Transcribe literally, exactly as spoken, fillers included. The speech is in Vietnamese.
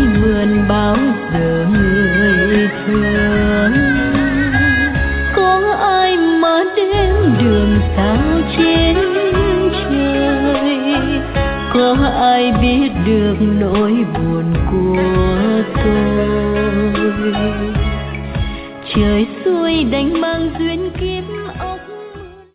mượn bao giờ người thương. Có ai mà đêm đường sao trên trời, có ai biết được nỗi buồn của tôi. Trời xuôi đánh mang duyên kiếp